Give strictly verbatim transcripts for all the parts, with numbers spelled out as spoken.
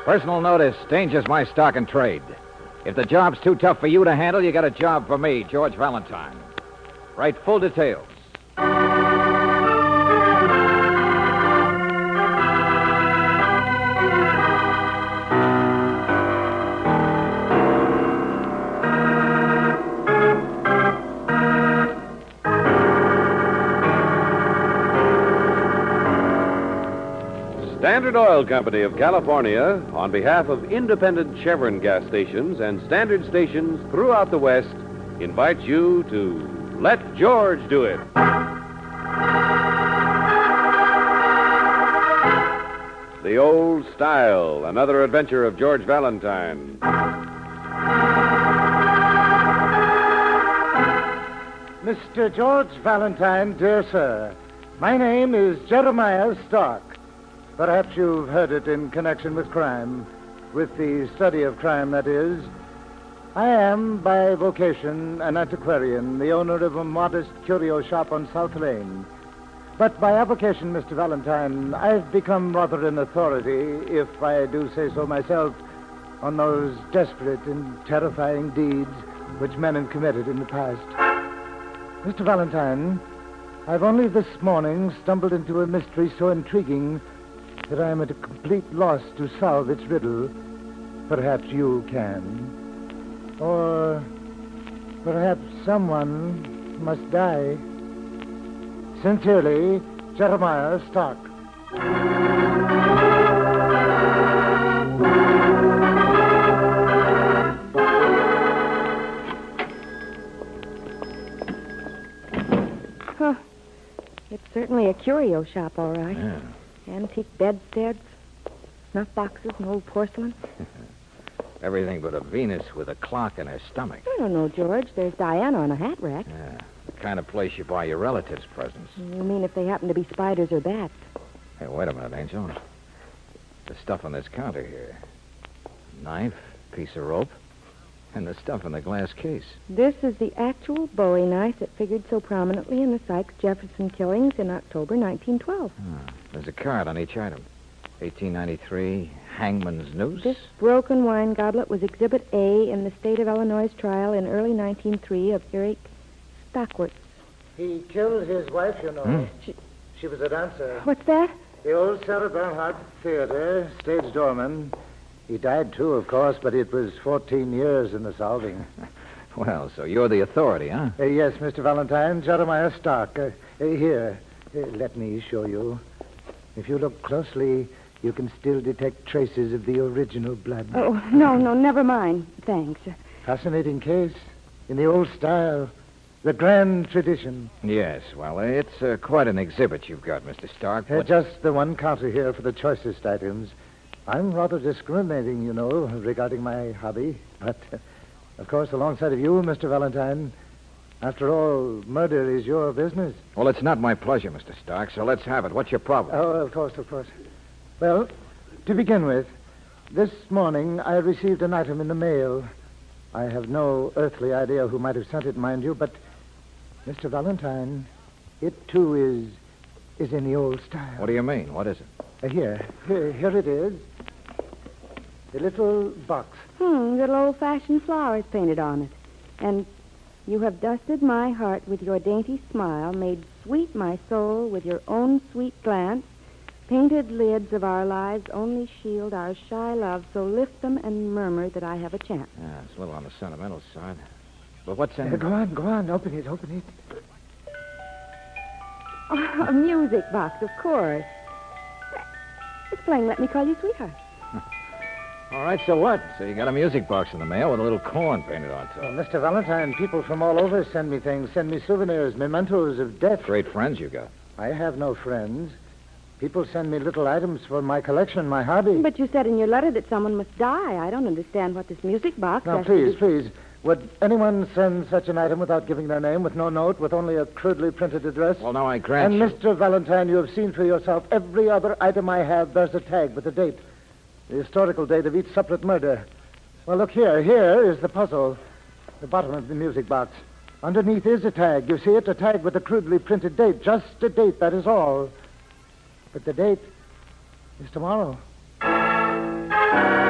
Personal notice, danger's my stock and trade. If the job's too tough for you to handle, you got a job for me, George Valentine. Write full details. Standard Oil Company of California, on behalf of independent Chevron gas stations and standard stations throughout the West, invites you to Let George Do It. The Old Style, another adventure of George Valentine. Mister George Valentine, dear sir, my name is Jeremiah Stark. Perhaps you've heard it in connection with crime, with the study of crime, that is. I am, by vocation, an antiquarian, the owner of a modest curio shop on South Lane. But by avocation, Mister Valentine, I've become rather an authority, if I do say so myself, on those desperate and terrifying deeds which men have committed in the past. Mister Valentine, I've only this morning stumbled into a mystery so intriguing that I am at a complete loss to solve its riddle. Perhaps you can. Or perhaps someone must die. Sincerely, Jeremiah Stark. Huh. It's certainly a curio shop, all right. Yeah. Antique bedsteads, snuff boxes, and old porcelain. Everything but a Venus with a clock in her stomach. I don't know, George. There's Diana on a hat rack. Yeah, the kind of place you buy your relatives presents. You mean if they happen to be spiders or bats? Hey, wait a minute, Angel. The stuff on this counter here. Knife, piece of rope, and the stuff in the glass case. This is the actual Bowie knife that figured so prominently in the Sykes-Jefferson killings in October nineteen twelve. Ah, there's a card on each item. eighteen ninety-three, Hangman's Noose. This broken wine goblet was Exhibit A in the state of Illinois trial in early nineteen oh three of Eric Stockworth. He killed his wife, you know. Hmm? She, she was a dancer. What's that? The old Sarah Bernhardt Theater, stage doorman. He died, too, of course, but it was fourteen years in the solving. Well, so you're the authority, huh? Uh, yes, Mister Valentine, Jeremiah Stark. Uh, uh, here, uh, let me show you. If you look closely, you can still detect traces of the original blood. Oh, no, no, never mind. Thanks. Fascinating case. In the old style. The grand tradition. Yes, well, it's uh, quite an exhibit you've got, Mister Stark. Uh, What- just the one counter here for the choicest items. I'm rather discriminating, you know, regarding my hobby. But, uh, of course, alongside of you, Mister Valentine, after all, murder is your business. Well, it's not my pleasure, Mister Stark, so let's have it. What's your problem? Oh, of course, of course. Well, to begin with, this morning I received an item in the mail. I have no earthly idea who might have sent it, mind you, but, Mister Valentine, it, too, is is in the old style. What do you mean? What is it? Uh, here, here, here it is. The little box. Hmm, little old-fashioned flowers painted on it. And you have dusted my heart with your dainty smile, made sweet my soul with your own sweet glance. Painted lids of our lives only shield our shy love, so lift them and murmur that I have a chance. Yeah, it's a little on the sentimental side. But what's in Uh, it? go on, go on. Open it, open it. Oh, a music box, of course. It's playing Let Me Call You Sweetheart. All right, so what? So you got a music box in the mail with a little corn painted on top. Well, Mister Valentine, people from all over send me things, send me souvenirs, mementos of death. Great friends you got. I have no friends. People send me little items for my collection, my hobby. But you said in your letter that someone must die. I don't understand what this music box Now, has please, to do... please. Would anyone send such an item without giving their name, with no note, with only a crudely printed address? Well, now I grant And, you... Mister Valentine, you have seen for yourself every other item I have bears a tag with a date. The historical date of each separate murder. Well, look here. Here is the puzzle. The bottom of the music box. Underneath is a tag. You see it? A tag with a crudely printed date. Just a date, that is all. But the date is tomorrow.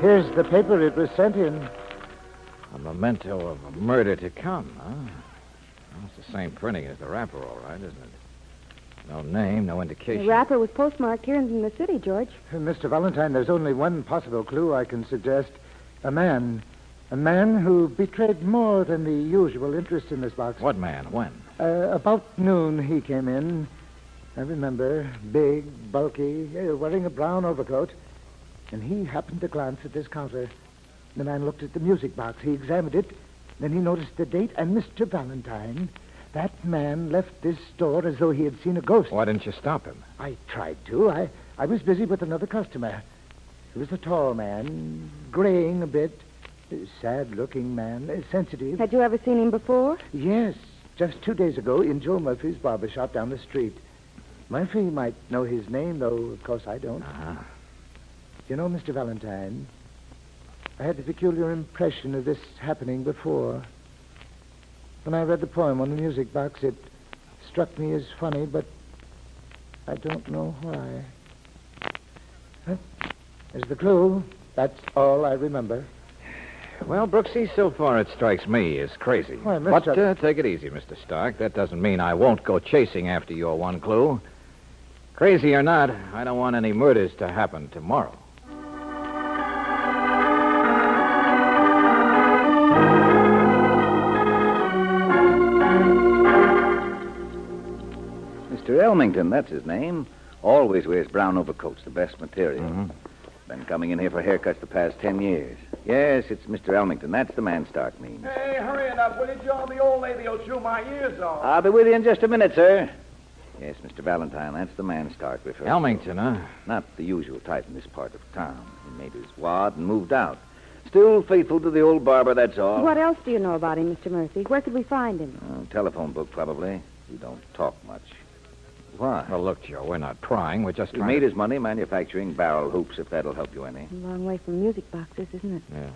Here's the paper it was sent in. A memento of a murder to come, huh? Well, it's the same printing as the wrapper, all right, isn't it? No name, no indication. The wrapper was postmarked here in the city, George. Uh, Mister Valentine, there's only one possible clue I can suggest. A man. A man who betrayed more than the usual interest in this box. What man? When? Uh, about noon he came in. I remember. Big, bulky, uh, wearing a brown overcoat. And he happened to glance at this counter. The man looked at the music box. He examined it. Then he noticed the date. And Mister Valentine, that man left this store as though he had seen a ghost. Why didn't you stop him? I tried to. I, I was busy with another customer. He was a tall man, graying a bit. A sad-looking man, uh, sensitive. Had you ever seen him before? Yes, just two days ago in Joe Murphy's barber shop down the street. Murphy might know his name, though, of course, I don't. Uh-huh. You know, Mister Valentine, I had a peculiar impression of this happening before. When I read the poem on the music box, it struck me as funny, but I don't know why. Huh? There's the clue. That's all I remember. Well, Brooksy, so far it strikes me as crazy. Why, Mister But uh, take it easy, Mister Stark. That doesn't mean I won't go chasing after your one clue. Crazy or not, I don't want any murders to happen tomorrow. Mister Elmington, that's his name. Always wears brown overcoats, the best material. Mm-hmm. Been coming in here for haircuts the past ten years. Yes, it's Mister Elmington. That's the man Stark means. Hey, hurry it up, will you, Joe? The old lady will chew my ears off. I'll be with you in just a minute, sir. Yes, Mister Valentine, that's the man Stark refers to. Elmington, huh? Not the usual type in this part of town. He made his wad and moved out. Still faithful to the old barber, that's all. What else do you know about him, Mister Murphy? Where could we find him? Oh, telephone book, probably. We don't talk much. Why? Well, look, Joe, we're not prying. We're just He trying made to... his money manufacturing barrel hoops, if that'll help you any. A long way from music boxes, isn't it? Yeah.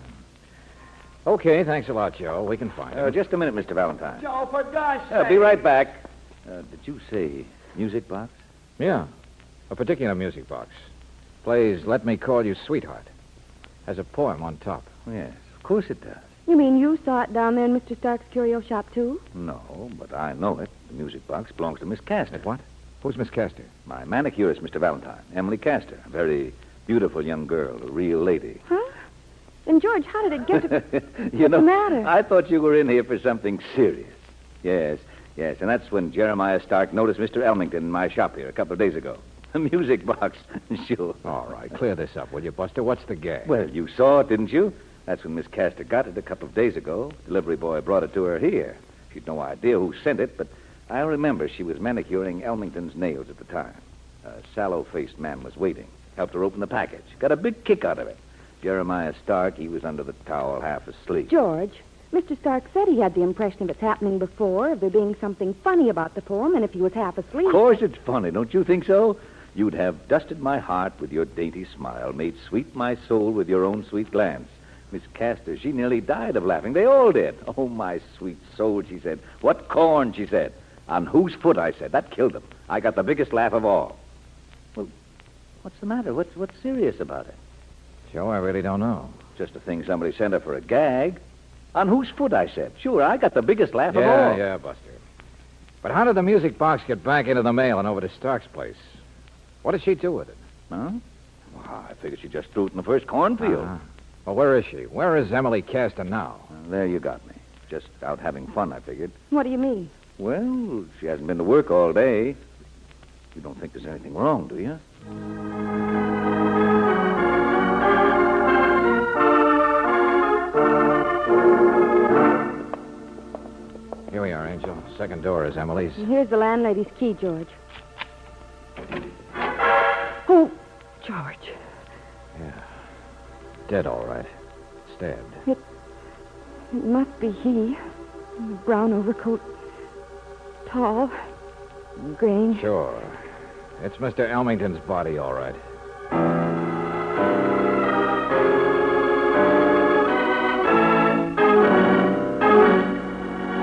Okay, thanks a lot, Joe. We can find Uh, him. just a minute, Mister Valentine. Joe, for gosh Uh, sake. be right back. Uh, did you say music box? Yeah, a particular music box. Plays Let Me Call You Sweetheart. Has a poem on top. Yes, of course it does. You mean you saw it down there in Mister Stark's curio shop, too? No, but I know it. The music box belongs to Miss Castor. What? Who's Miss Castor? My manicurist, Mister Valentine. Emily Castor. A very beautiful young girl, a real lady. Huh? Then, George, how did it get to... you What's know, the matter? I thought you were in here for something serious. Yes, yes, and that's when Jeremiah Stark noticed Mister Elmington in my shop here a couple of days ago. A music box, sure. All right, clear this up, will you, Buster? What's the gag? Well, you saw it, didn't you? That's when Miss Castor got it a couple of days ago. Delivery boy brought it to her here. She'd no idea who sent it, but I remember she was manicuring Elmington's nails at the time. A sallow-faced man was waiting. Helped her open the package. Got a big kick out of it. Jeremiah Stark, he was under the towel half asleep. George, Mister Stark said he had the impression of its happening before, of there being something funny about the poem, and if he was half asleep... Of course it's funny, don't you think so? You'd have dusted my heart with your dainty smile, made sweet my soul with your own sweet glance. Miss Castor, she nearly died of laughing. They all did. Oh, my sweet soul, she said. What corn, she said. On whose foot, I said. That killed them. I got the biggest laugh of all. Well, what's the matter? What's, what's serious about it? Joe, I really don't know. Just a thing somebody sent her for a gag. On whose foot, I said. Sure, I got the biggest laugh of Yeah, all. yeah, Buster. But how did the music box get back into the mail and over to Stark's place? What did she do with it? Huh? Well, I figured she just threw it in the first cornfield. Uh-huh. Well, where is she? Where is Emily Castor now? Well, there you got me. Just out having fun, I figured. What do you mean? Well, she hasn't been to work all day. You don't think there's anything wrong, do you? Here we are, Angel. Second door is Emily's. And here's the landlady's key, George. Oh, George. Yeah. Dead, all right. Stabbed. It must be he. In the brown overcoat. Tall. Graying. Sure. It's Mister Elmington's body, all right.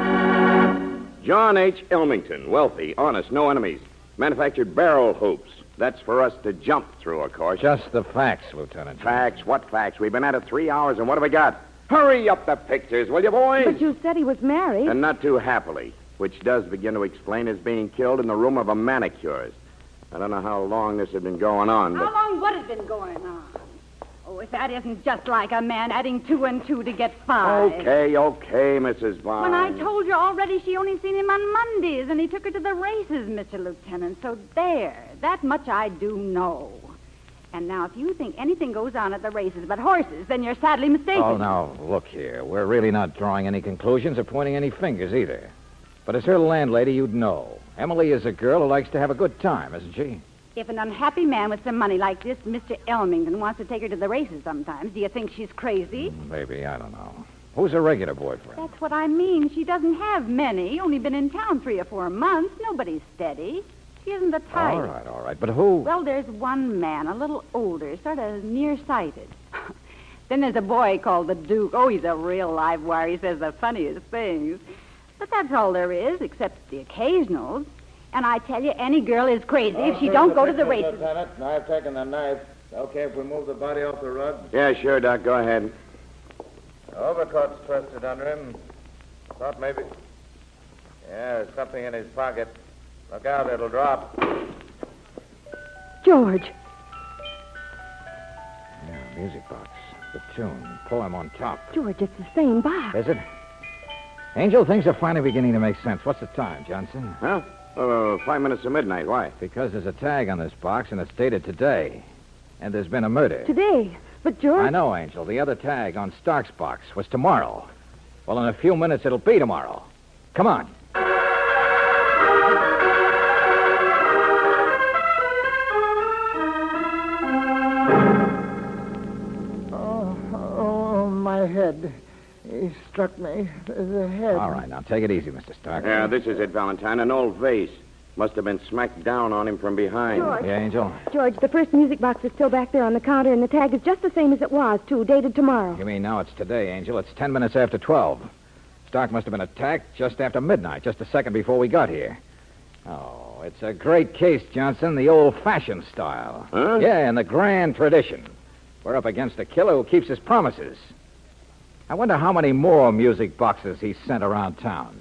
John H. Elmington, wealthy, honest, no enemies. Manufactured barrel hoops. That's for us to jump through, of course. Just the facts, Lieutenant. Facts? What facts? We've been at it three hours, and what have we got? Hurry up the pictures, will you, boys? But you said he was married. And not too happily, which does begin to explain his being killed in the room of a manicurist. I don't know how long this had been going on, but... How long would it have been going on? Oh, if that isn't just like a man adding two and two to get five. Okay, okay, Missus Vaughn. When I told you already she only seen him on Mondays, and he took her to the races, Mister Lieutenant. So there, that much I do know. And now, if you think anything goes on at the races but horses, then you're sadly mistaken. Oh, now, look here. We're really not drawing any conclusions or pointing any fingers either. But as her landlady, you'd know. Emily is a girl who likes to have a good time, isn't she? If an unhappy man with some money like this, Mister Elmington, wants to take her to the races sometimes, do you think she's crazy? Maybe, I don't know. Who's her regular boyfriend? That's what I mean. She doesn't have many. Only been in town three or four months. Nobody's steady. She isn't the type. All right, all right. But who? Well, there's one man, a little older, sort of nearsighted. Then there's a boy called the Duke. Oh, he's a real live wire. He says the funniest things. But that's all there is, except the occasionals. And I tell you, any girl is crazy if she don't go to the races. Lieutenant, I've taken the knife. Okay if we move the body off the rug? Yeah, sure, Doc. Go ahead. The overcoat's twisted under him. Thought maybe... Yeah, there's something in his pocket. Look out, it'll drop. George. Yeah, music box. The tune. Poem on top. George, it's the same box. Is it? Angel, things are finally beginning to make sense. What's the time, Johnson? Huh? Uh, five minutes to midnight. Why? Because there's a tag on this box, and it's dated today. And there's been a murder. Today. But, George... I know, Angel. The other tag on Stark's box was tomorrow. Well, in a few minutes, it'll be tomorrow. Come on. Oh, oh, my head. He struck me. The head. All right, now, take it easy, Mister Stark. Yeah, this is it, Valentine. An old vase. Must have been smacked down on him from behind. George. Yeah, Angel? George, the first music box is still back there on the counter, and the tag is just the same as it was, too, dated tomorrow. You mean now it's today, Angel? It's ten minutes after twelve. Stark must have been attacked just after midnight, just a second before we got here. Oh, it's a great case, Johnson, the old-fashioned style. Huh? Yeah, in the grand tradition. We're up against a killer who keeps his promises. I wonder how many more music boxes he's sent around town.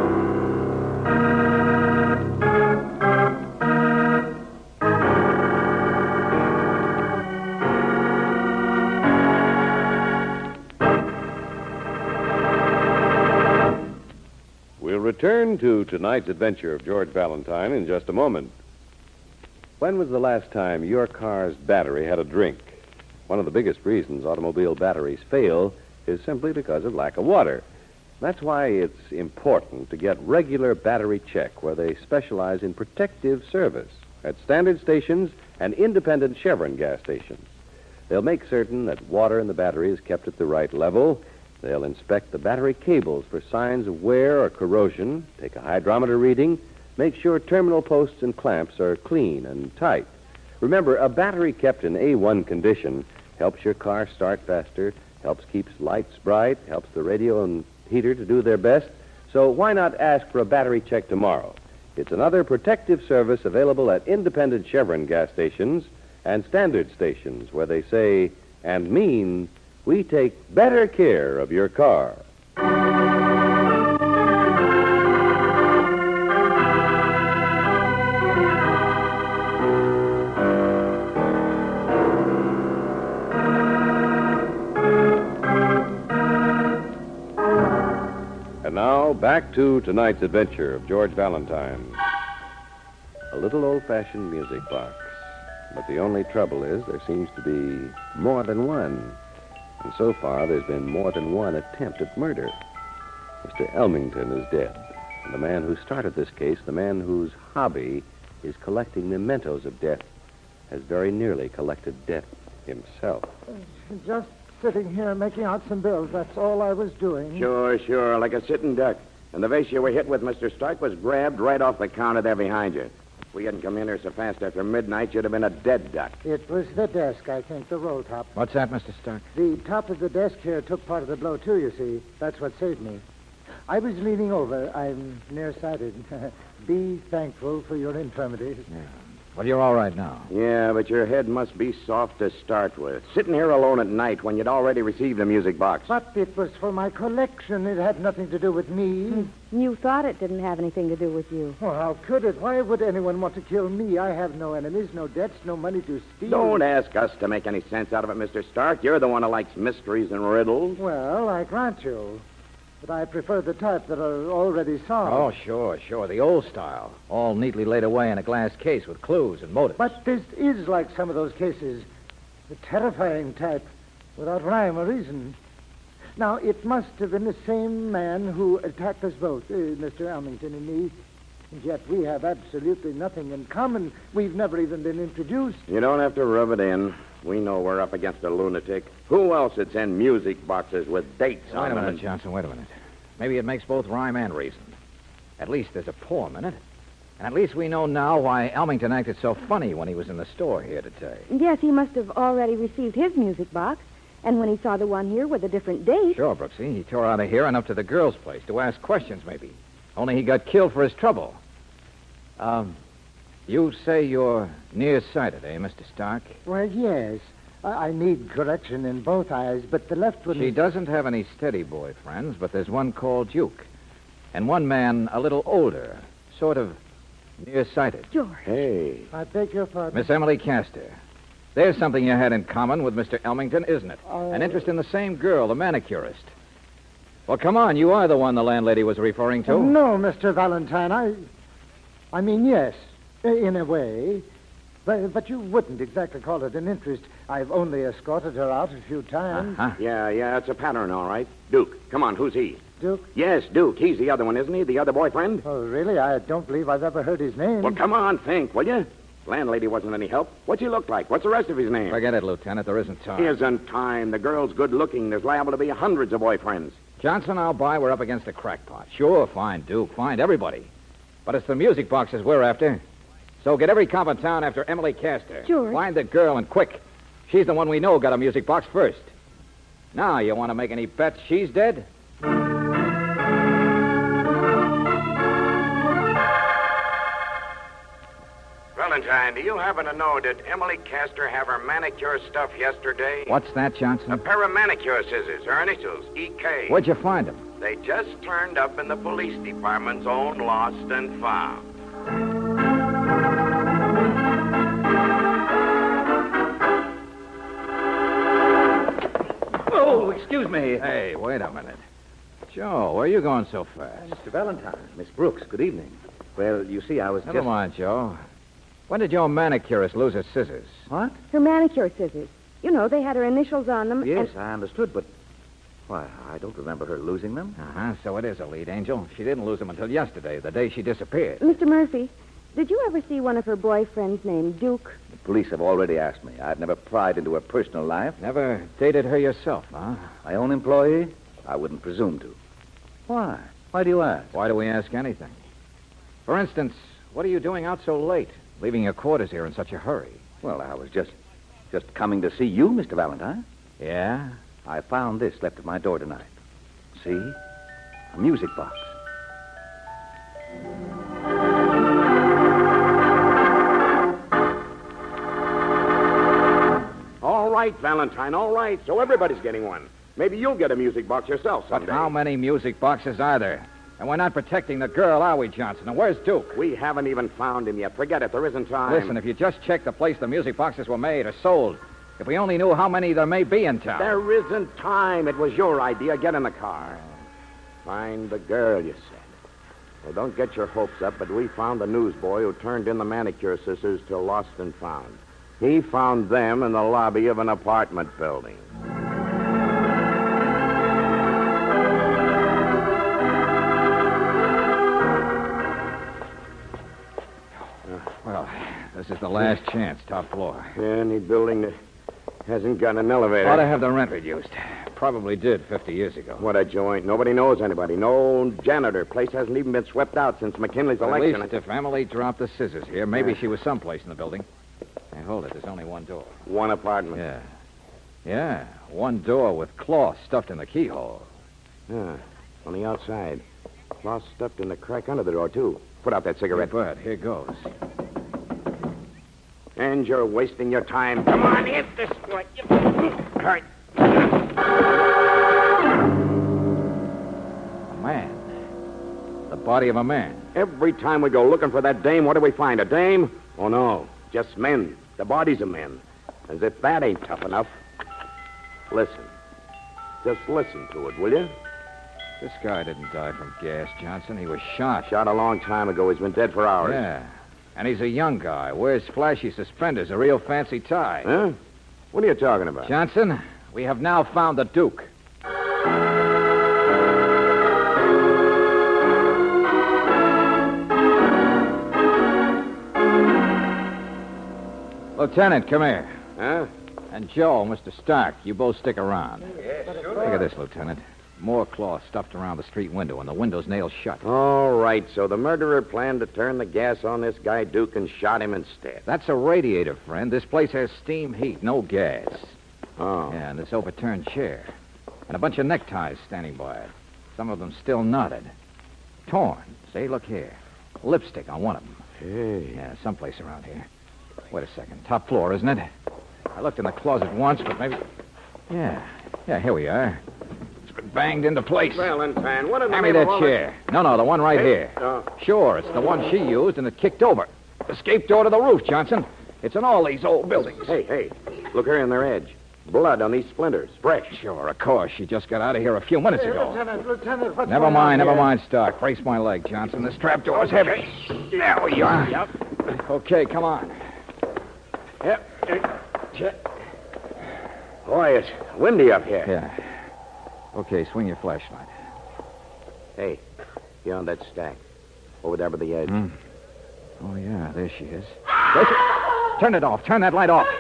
We'll return to tonight's adventure of George Valentine in just a moment. When was the last time your car's battery had a drink? One of the biggest reasons automobile batteries fail is simply because of lack of water. That's why it's important to get regular battery check where they specialize in protective service at standard stations and independent Chevron gas stations. They'll make certain that water in the battery is kept at the right level. They'll inspect the battery cables for signs of wear or corrosion, take a hydrometer reading, make sure terminal posts and clamps are clean and tight. Remember, a battery kept in A one condition helps your car start faster, helps keep lights bright, helps the radio and heater to do their best. So why not ask for a battery check tomorrow? It's another protective service available at independent Chevron gas stations and standard stations where they say and mean we take better care of your car. And now, back to tonight's adventure of George Valentine. A little old-fashioned music box. But the only trouble is there seems to be more than one. And so far, there's been more than one attempt at murder. Mister Elmington is dead. And the man who started this case, the man whose hobby is collecting mementos of death, has very nearly collected death himself. Just sitting here making out some bills. That's all I was doing. Sure, sure, like a sitting duck. And the vase you were hit with, Mister Stark, was grabbed right off the counter there behind you. If we hadn't come in here so fast after midnight, you'd have been a dead duck. It was the desk, I think, the roll top. What's that, Mister Stark? The top of the desk here took part of the blow, too, you see. That's what saved me. I was leaning over. I'm nearsighted. Be thankful for your infirmities. Yeah. Well, you're all right now. Yeah, but your head must be soft to start with. Sitting here alone at night when you'd already received a music box. But it was for my collection. It had nothing to do with me. You thought it didn't have anything to do with you. Well, how could it? Why would anyone want to kill me? I have no enemies, no debts, no money to steal. Don't ask us to make any sense out of it, Mister Stark. You're the one who likes mysteries and riddles. Well, I grant you. But I prefer the type that are already Oh, solved. sure, sure. The old style. All neatly laid away in a glass case with clues and motives. But this is like some of those cases. The terrifying type, without rhyme or reason. Now, it must have been the same man who attacked us both, uh, Mister Elmington and me. And yet we have absolutely nothing in common. We've never even been introduced. You don't have to rub it in. We know we're up against a lunatic. Who else would send music boxes with dates Wait on a them? minute, Johnson, wait a minute. Maybe it makes both rhyme and reason. At least there's a poem in it. And at least we know now why Elmington acted so funny when he was in the store here today. Yes, he must have already received his music box. And when he saw the one here with a different date... Sure, Brooksy. He tore out of here and up to the girl's place to ask questions, maybe. Only he got killed for his trouble. Um, you say you're nearsighted, eh, Mister Stark? Well, yes. I, I need correction in both eyes, but the left one... She doesn't have any steady boy friends, but there's one called Duke. And one man a little older, sort of nearsighted. George. Hey. I beg your pardon. Miss Emily Castor. There's something you had in common with Mister Elmington, isn't it? Uh, An interest in the same girl, the manicurist. Well, come on. You are the one the landlady was referring to. No, Mister Valentine. I... I mean, yes, in a way. But, but you wouldn't exactly call it an interest. I've only escorted her out a few times. Uh-huh. Yeah, yeah, it's a pattern, all right. Duke, come on, who's he? Duke? Yes, Duke. He's the other one, isn't he? The other boyfriend? Oh, really? I don't believe I've ever heard his name. Well, come on, think, will you? Landlady wasn't any help. What's he look like? What's the rest of his name? Forget it, Lieutenant. There isn't time. Isn't time. The girl's good looking. There's liable to be hundreds of boyfriends. Johnson, I'll buy. We're up against a crackpot. Sure, fine, Duke. Find everybody. But it's the music boxes we're after. So get every cop in town after Emily Castor. George. Find the girl and quick. She's the one we know got a music box first. Now, you want to make any bets she's dead? Valentine, do you happen to know, did Emily Castor have her manicure stuff yesterday? What's that, Johnson? A pair of manicure scissors, her initials, E K. Where'd you find them? They just turned up in the police department's own lost and found. Oh, excuse me. Hey, wait a minute. Joe, where are you going so fast? Mister Valentine, Miss Brooks, good evening. Well, you see, I was Never just... mind, Joe. When did your manicurist lose her scissors? What? Her manicure scissors. You know, they had her initials on them. Yes, and- I understood, but... Why, I don't remember her losing them. Uh-huh, so it is a lead, Angel. She didn't lose them until yesterday, the day she disappeared. Mister Murphy, did you ever see one of her boyfriends named Duke? The police have already asked me. I've never pried into her personal life. Never dated her yourself, huh? My own employee? I wouldn't presume to. Why? Why do you ask? Why do we ask anything? For instance, what are you doing out so late, leaving your quarters here in such a hurry? Well, I was just... just coming to see you, Mister Valentine. Yeah? I found this left at my door tonight. See? A music box. All right, Valentine, all right. So everybody's getting one. Maybe you'll get a music box yourself But someday. how many music boxes are there? And we're not protecting the girl, are we, Johnson? And where's Duke? We haven't even found him yet. Forget it. There isn't time. Listen, if you just check the place the music boxes were made or sold, if we only knew how many there may be in town. There isn't time. It was your idea. Get in the car. Find the girl, you said. Well, don't get your hopes up, but we found the newsboy who turned in the manicure scissors to Lost and Found. He found them in the lobby of an apartment building. Well, this is the last chance, top floor. Any building that hasn't got an elevator. Ought to have the rent reduced. Probably did fifty years ago. What a joint. Nobody knows anybody. No janitor. Place hasn't even been swept out since McKinley's At election. least if Emily dropped the scissors here, maybe Yeah. she was someplace in the building. Hey, hold it. There's only one door. One apartment. Yeah. Yeah. One door with cloth stuffed in the keyhole. Yeah. On the outside. Cloth stuffed in the crack under the door, too. Put out that cigarette. Bud, here goes. And you're wasting your time. Come on, hit this way. All right. A man. The body of a man. Every time we go looking for that dame, what do we find? A dame? Oh, no. Just men. The bodies of men. As if that ain't tough enough. Listen. Just listen to it, will you? This guy didn't die from gas, Johnson. He was shot. Shot a long time ago. He's been dead for hours. Yeah. And he's a young guy. Wears flashy suspenders, a real fancy tie. Huh? What are you talking about? Johnson, we have now found the Duke. Lieutenant, come here. Huh? And Joe, Mister Stark, you both stick around. Yes, sure. Look at this, Lieutenant. More cloth stuffed around the street window, and the window's nailed shut. All right, so the murderer planned to turn the gas on this guy Duke and shot him instead. That's a radiator, friend. This place has steam heat, no gas. Oh. Yeah, and this overturned chair. And a bunch of neckties standing by it. Some of them still knotted. Torn. See, look here. Lipstick on one of them. Hey. Yeah, someplace around here. Wait a second. Top floor, isn't it? I looked in the closet once, but maybe... Yeah. Yeah, here we are. It's been banged into place. Valentine, what in the Hand me name that of all chair. No, no, the one right Hey, here. uh, Sure, it's the one she used, and it kicked over. Escape door to the roof, Johnson. It's in all these old buildings. Hey, hey, look here in their edge. Blood on these splinters. Fresh. Sure, of course. She just got out of here a few minutes Hey, ago. Lieutenant, Lieutenant, what's Never going mind, on never here? mind, Stark. Brace my leg, Johnson. This trapdoor's heavy. There we are. Yep. Okay, come on. Yep. Boy, it's windy up here. Yeah. Okay, swing your flashlight. Hey, beyond that stack. Over there by the edge. Hmm. Oh, yeah, there she is. There she... Turn it off. Turn that light off.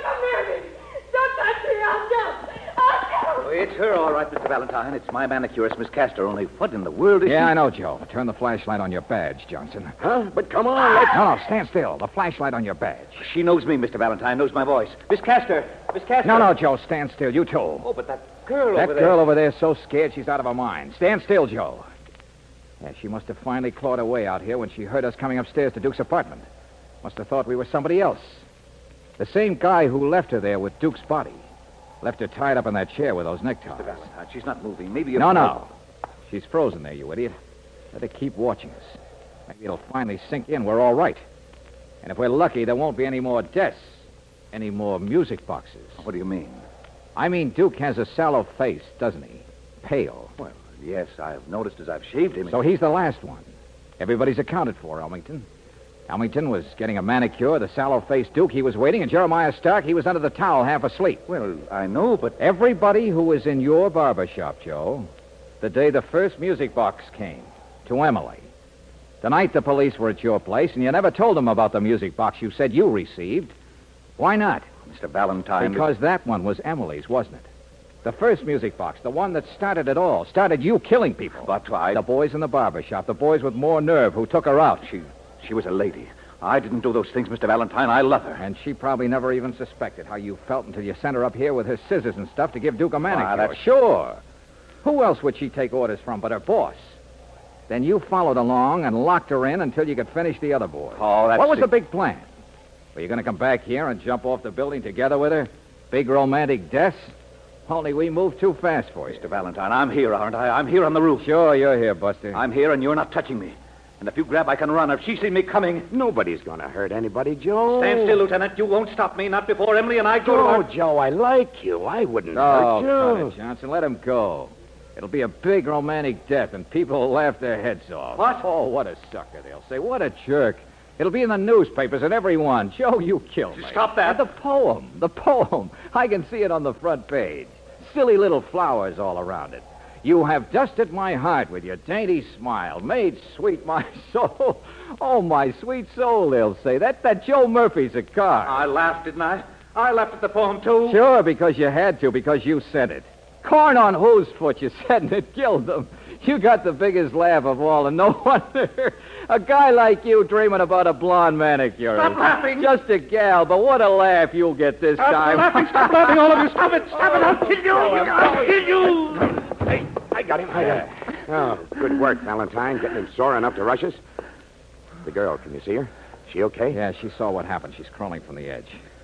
Oh, it's her, all right, Mister Valentine. It's my manicurist, Miss Castor. Only what in the world is Yeah, she... I know, Joe. Turn the flashlight on your badge, Johnson. Huh? But come on, let's... No, no, stand still. The flashlight on your badge. She knows me, Mister Valentine, knows my voice. Miss Castor! Miss Castor! No, no, Joe, stand still. You too. Oh, but that girl That over there... girl over there's so scared she's out of her mind. Stand still, Joe. Yeah, she must have finally clawed her way out here when she heard us coming upstairs to Duke's apartment. Must have thought we were somebody else. The same guy who left her there with Duke's body. Left her tied up in that chair with those neckties. Mister Valentine, she's not moving. Maybe... a- No, no. She's frozen there, you idiot. Let her keep watching us. Maybe it'll finally sink in we're all right. And if we're lucky, there won't be any more deaths. Any more music boxes. What do you mean? I mean, Duke has a sallow face, doesn't he? Pale. Well, yes, I've noticed as I've shaved him. So he's the last one. Everybody's accounted for, Elmington. Elmington was getting a manicure. The sallow-faced Duke, he was waiting. And Jeremiah Stark, he was under the towel half asleep. Well, I know, but... Everybody who was in your barber shop, Joe, the day the first music box came, to Emily. The night the police were at your place, and you never told them about the music box you said you received. Why not? Mister Valentine... Because that one was Emily's, wasn't it? The first music box, the one that started it all, started you killing people. But I... The boys in the barber shop, the boys with more nerve who took her out. She... She was a lady. I didn't do those things, Mister Valentine. I love her. And she probably never even suspected how you felt until you sent her up here with her scissors and stuff to give Duke a manicure. Ah, that's- Sure. Who else would she take orders from but her boss? Then you followed along and locked her in until you could finish the other boys. Oh, that's... What was it. the big plan? Were you going to come back here and jump off the building together with her? Big romantic deaths? Only we moved too fast for you. Mister Valentine, I'm here, aren't I? I'm here on the roof. Sure, you're here, Buster. I'm here, and you're not touching me. And if you grab, I can run. If she's seen me coming... Nobody's going to hurt anybody, Joe. Stand still, Lieutenant. You won't stop me, not before Emily and I go to Oh, our... Joe, I like you. I wouldn't Oh, hurt cut you. it, Johnson. Let him go. It'll be a big romantic death, and people will laugh their heads off. What? Oh, what a sucker, they'll say. What a jerk. It'll be in the newspapers and everyone. Joe, you killed me. Stop that. And the poem. The poem. I can see it on the front page. Silly little flowers all around it. You have dusted my heart with your dainty smile, made sweet my soul. Oh, my sweet soul, they'll say. That, that Joe Murphy's a car. I laughed, didn't I? I laughed at the poem, too. Sure, because you had to, because you said it. Corn on whose foot, you said, and it killed them. You got the biggest laugh of all, and no wonder. A guy like you dreaming about a blonde manicure. Stop laughing. Just a gal, but what a laugh you'll get this Stop time. laughing. Stop laughing, all of you. Stop it. Stop it. I'll kill you. I'll kill you. Hey, I got him. I got him. Oh, good work, Valentine, getting him sore enough to rush us. The girl, can you see her? She okay? Yeah, she saw what happened. She's crawling from the edge.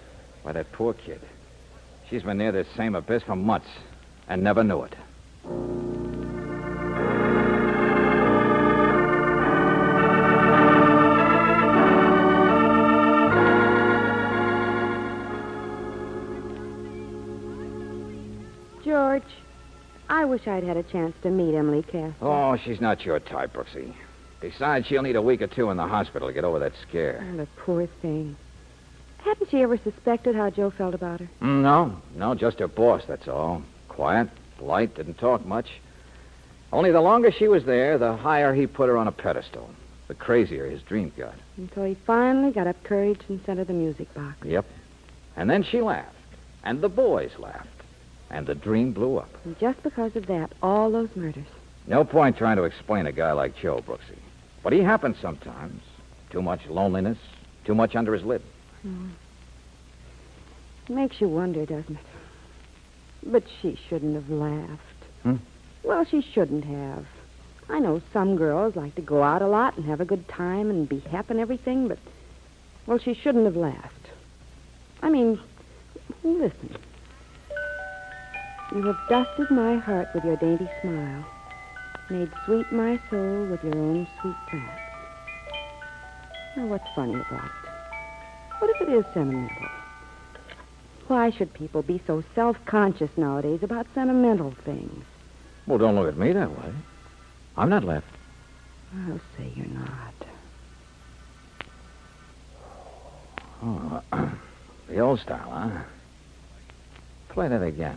Why, that poor kid. She's been near this same abyss for months and never knew it. George, I wish I'd had a chance to meet Emily Castor. Oh, she's not your type, Brooksy. Besides, she'll need a week or two in the hospital to get over that scare. Oh, the poor thing. Hadn't she ever suspected how Joe felt about her? Mm, no, no, just her boss, that's all. Quiet, polite, didn't talk much. Only the longer she was there, the higher he put her on a pedestal. The crazier his dream got. Until he finally got up courage and sent her the music box. Yep. And then she laughed. And the boys laughed. And the dream blew up. And just because of that, all those murders. No point trying to explain a guy like Joe, Brooksy. But he happens sometimes. Too much loneliness, too much under his lid. Mm. It makes you wonder, doesn't it? But she shouldn't have laughed. Hmm? Well, she shouldn't have. I know some girls like to go out a lot and have a good time and be happy and everything, but, well, she shouldn't have laughed. I mean, listen. You have dusted my heart with your dainty smile, made sweet my soul with your own sweet glance. Now, what's funny about it? What if it is sentimental? Why should people be so self-conscious nowadays about sentimental things? Well, don't look at me that way. I'm not left. I'll say you're not. Oh, the old style, huh? Play that again.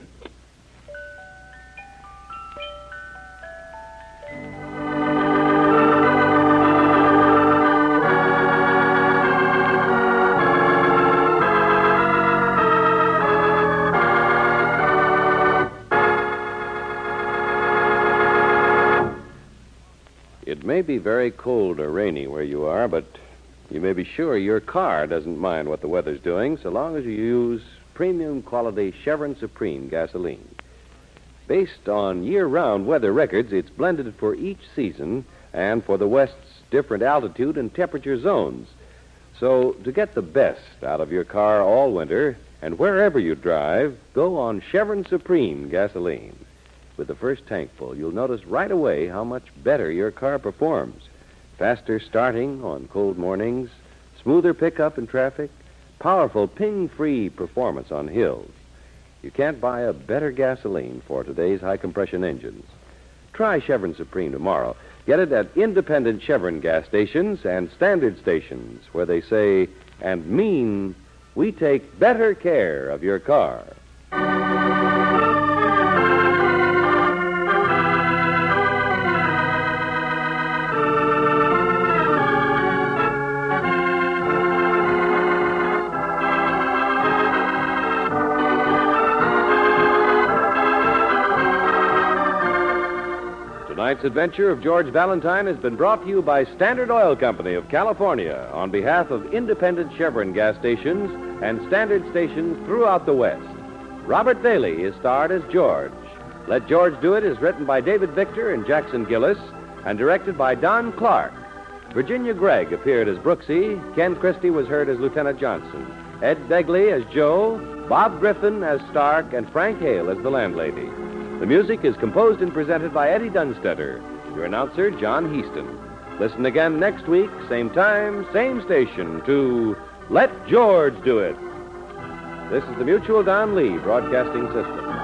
It may be very cold or rainy where you are, but you may be sure your car doesn't mind what the weather's doing so long as you use premium quality Chevron Supreme gasoline. Based on year-round weather records, it's blended for each season and for the West's different altitude and temperature zones. So to get the best out of your car all winter and wherever you drive, go on Chevron Supreme gasoline. With the first tankful, you'll notice right away how much better your car performs. Faster starting on cold mornings, smoother pickup in traffic, powerful ping-free performance on hills. You can't buy a better gasoline for today's high-compression engines. Try Chevron Supreme tomorrow. Get it at independent Chevron gas stations and standard stations where they say and mean we take better care of your car. Tonight's adventure of George Valentine has been brought to you by Standard Oil Company of California on behalf of independent Chevron gas stations and standard stations throughout the West. Robert Bailey is starred as George. Let George Do It is written by David Victor and Jackson Gillis and directed by Don Clark. Virginia Gregg appeared as Brooksy. Ken Christie was heard as Lieutenant Johnson. Ed Begley as Joe. Bob Griffin as Stark. And Frank Hale as the landlady. The music is composed and presented by Eddie Dunstetter. Your announcer, John Heaston. Listen again next week, same time, same station, to Let George Do It. This is the Mutual Don Lee Broadcasting System.